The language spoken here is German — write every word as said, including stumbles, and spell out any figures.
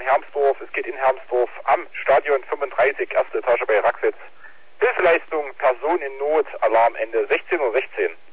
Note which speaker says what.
Speaker 1: Hermsdorf. Es geht in Hermsdorf am Stadion fünfunddreißig, erste Etage bei Raxitz. Hilfeleistung, Person in Not, Alarm Ende sechzehn Uhr sechzehn.